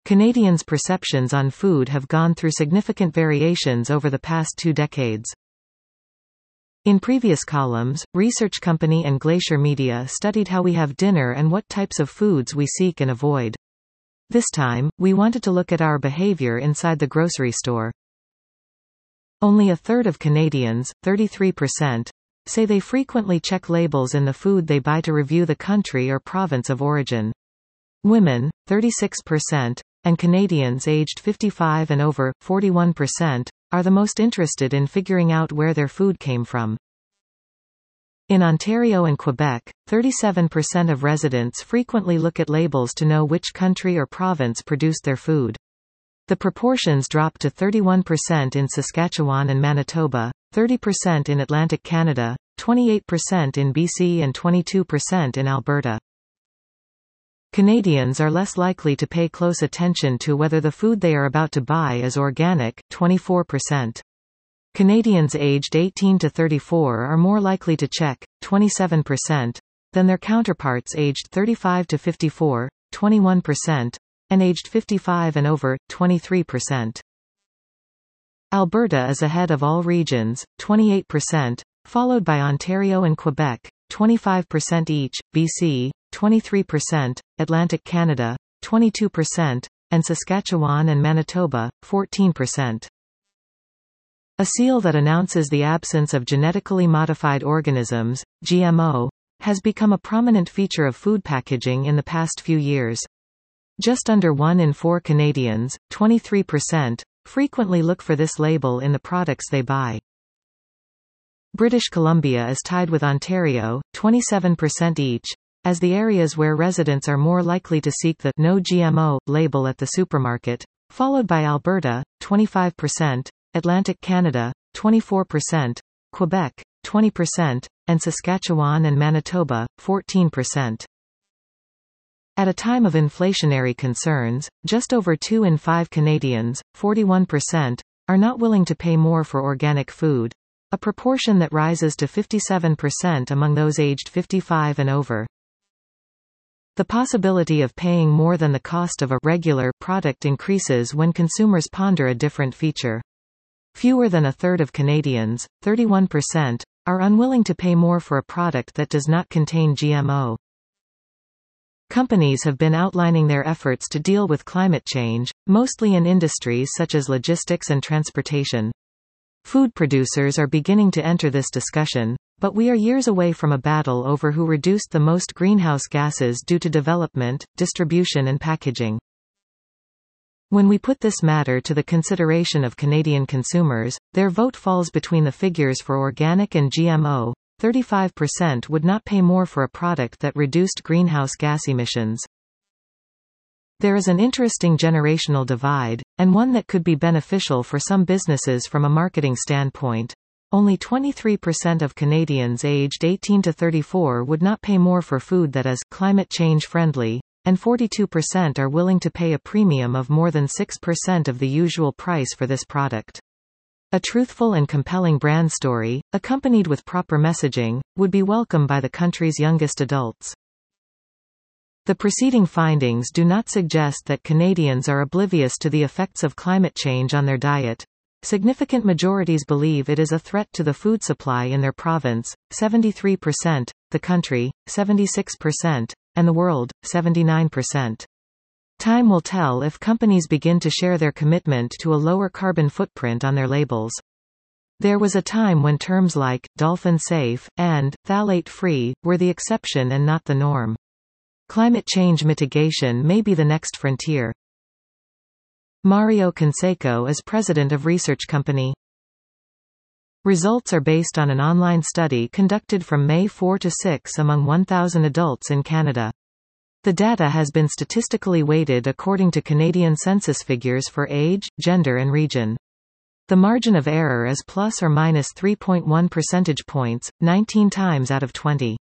Canadians' perceptions on food have gone through significant variations over the past 2 decades. In previous columns, Research Company and Glacier Media studied how we have dinner and what types of foods we seek and avoid. This time, we wanted to look at our behavior inside the grocery store. Only a third of Canadians, 33%, say they frequently check labels in the food they buy to review the country or province of origin. Women, 36%, and Canadians aged 55 and over, 41%, are the most interested in figuring out where their food came from. In Ontario and Quebec, 37% of residents frequently look at labels to know which country or province produced their food. The proportions dropped to 31% in Saskatchewan and Manitoba, 30% in Atlantic Canada, 28% in BC and 22% in Alberta. Canadians are less likely to pay close attention to whether the food they are about to buy is organic, 24%. Canadians aged 18 to 34 are more likely to check, 27%, than their counterparts aged 35 to 54, 21%, and aged 55 and over, 23%. Alberta is ahead of all regions, 28%, followed by Ontario and Quebec, 25% each, BC, 23%, Atlantic Canada, 22%, and Saskatchewan and Manitoba, 14%. A seal that announces the absence of genetically modified organisms, GMO, has become a prominent feature of food packaging in the past few years. Just under 1 in 4 Canadians, 23%, frequently look for this label in the products they buy. British Columbia is tied with Ontario, 27% each, as the areas where residents are more likely to seek the "No GMO" label at the supermarket, followed by Alberta, 25%, Atlantic Canada, 24%, Quebec, 20%, and Saskatchewan and Manitoba, 14%. At a time of inflationary concerns, just over 2 in 5 Canadians, 41%, are not willing to pay more for organic food, a proportion that rises to 57% among those aged 55 and over. The possibility of paying more than the cost of a regular product increases when consumers ponder a different feature. Fewer than a third of Canadians, 31%, are unwilling to pay more for a product that does not contain GMO. Companies have been outlining their efforts to deal with climate change, mostly in industries such as logistics and transportation. Food producers are beginning to enter this discussion, but we are years away from a battle over who reduced the most greenhouse gases due to development, distribution and packaging. When we put this matter to the consideration of Canadian consumers, their vote falls between the figures for organic and GMO. 35% would not pay more for a product that reduced greenhouse gas emissions. There is an interesting generational divide, and one that could be beneficial for some businesses from a marketing standpoint. Only 23% of Canadians aged 18 to 34 would not pay more for food that is climate change friendly, and 42% are willing to pay a premium of more than 6% of the usual price for this product. A truthful and compelling brand story, accompanied with proper messaging, would be welcome by the country's youngest adults. The preceding findings do not suggest that Canadians are oblivious to the effects of climate change on their diet. Significant majorities believe it is a threat to the food supply in their province, 73%, the country, 76%, and the world, 79%. Time will tell if companies begin to share their commitment to a lower carbon footprint on their labels. There was a time when terms like dolphin safe and phthalate free were the exception and not the norm. Climate change mitigation may be the next frontier. Mario Canseco is president of Research Company. Results are based on an online study conducted from May 4 to 6 among 1,000 adults in Canada. The data has been statistically weighted according to Canadian census figures for age, gender and region. The margin of error is plus or minus 3.1 percentage points, 19 times out of 20.